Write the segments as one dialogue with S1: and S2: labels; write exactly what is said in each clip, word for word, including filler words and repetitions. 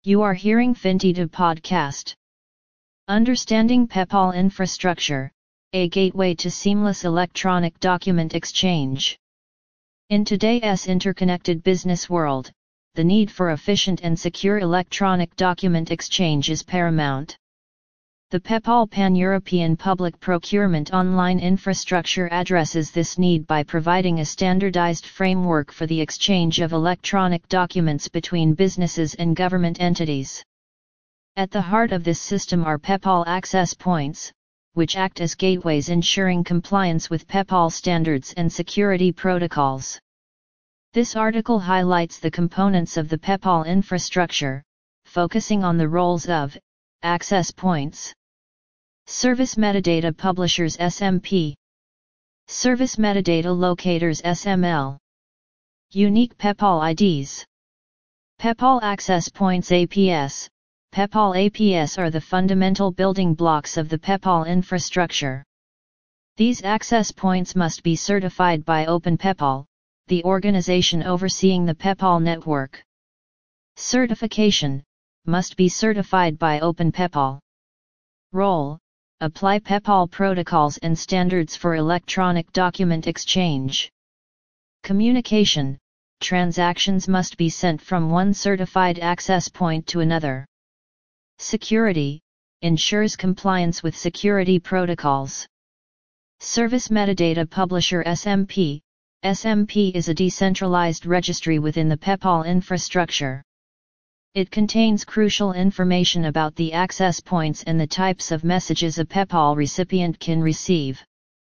S1: You are hearing FinTech podcast. Understanding PayPal infrastructure, a gateway to seamless electronic document exchange. In today's interconnected business world, the need for efficient and secure electronic document exchange is paramount. The PayPal Pan-European Public Procurement Online Infrastructure addresses this need by providing a standardized framework for the exchange of electronic documents between businesses and government entities. At the heart of this system are PayPal access points, which act as gateways ensuring compliance with PayPal standards and security protocols. This article highlights the components of the PayPal infrastructure, focusing on the roles of access points, service metadata publishers S M P, service metadata locators S M L, unique PayPal I Ds, PayPal access points A P S. PayPal A P S are the fundamental building blocks of the PayPal infrastructure. These access points must be certified by OpenPayPal, the organization overseeing the PayPal network. Certification must be certified by OpenPayPal. Role: apply PayPal protocols and standards for electronic document exchange. Communication: transactions must be sent from one certified access point to another. Security: ensures compliance with security protocols. Service metadata publisher S M P. S M P is a decentralized registry within the PayPal infrastructure. It contains crucial information about the access points and the types of messages a PayPal recipient can receive.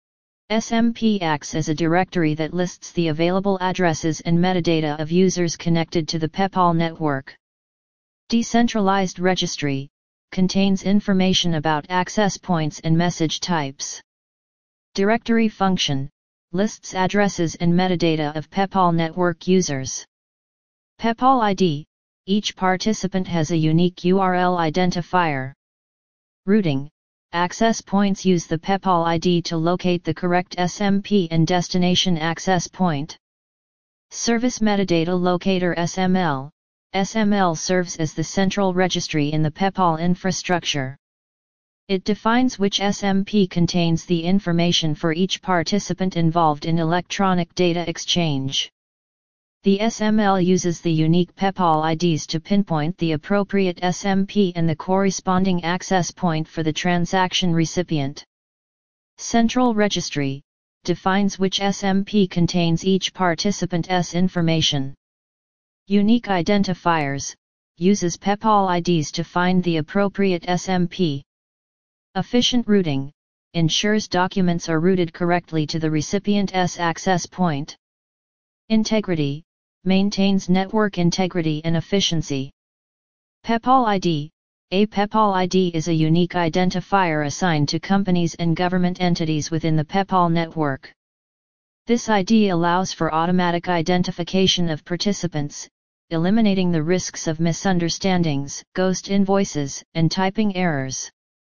S1: S M P acts as a directory that lists the available addresses and metadata of users connected to the PayPal network. Decentralized registry contains information about access points and message types. Directory function lists addresses and metadata of PayPal network users. PayPal I D: each participant has a unique U R L identifier. Routing: access points use the PayPal I D to locate the correct S M P and destination access point. Service metadata locator S M L. S M L serves as the central registry in the PayPal infrastructure. It defines which S M P contains the information for each participant involved in electronic data exchange. The S M L uses the unique PayPal I Ds to pinpoint the appropriate S M P and the corresponding access point for the transaction recipient. Central registry defines which S M P contains each participant's information. Unique identifiers uses PayPal I Ds to find the appropriate S M P. Efficient routing ensures documents are routed correctly to the recipient's access point. Integrity maintains network integrity and efficiency. PayPal I D: a PayPal I D is a unique identifier assigned to companies and government entities within the PayPal network. This I D allows for automatic identification of participants, eliminating the risks of misunderstandings, ghost invoices, and typing errors.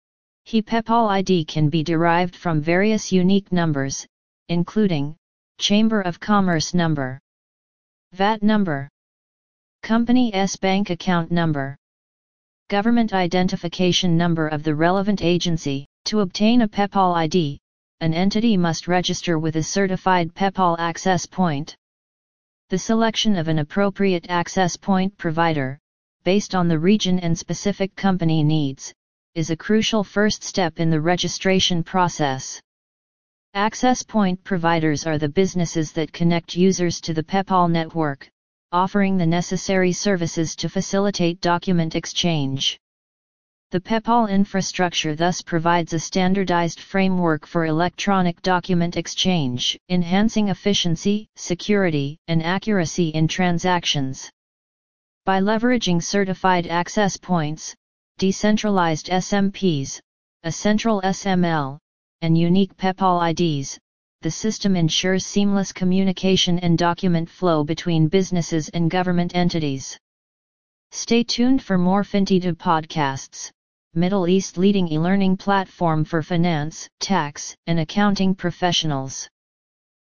S1: H E PayPal I D can be derived from various unique numbers, including Chamber of Commerce number, V A T number, Company's bank account number, Government identification number of the relevant agency. To obtain a PayPal I D, an entity must register with a certified PayPal access point. The selection of an appropriate access point provider, based on the region and specific company needs, is a crucial first step in the registration process. Access point providers are the businesses that connect users to the PayPal network, offering the necessary services to facilitate document exchange. The PayPal infrastructure thus provides a standardized framework for electronic document exchange, enhancing efficiency, security, and accuracy in transactions. By leveraging certified access points, decentralized S M Ps, a central S M L, and unique PayPal I Ds, the system ensures seamless communication and document flow between businesses and government entities. Stay tuned for more FinTech podcasts, Middle East leading e-learning platform for finance, tax, and accounting professionals.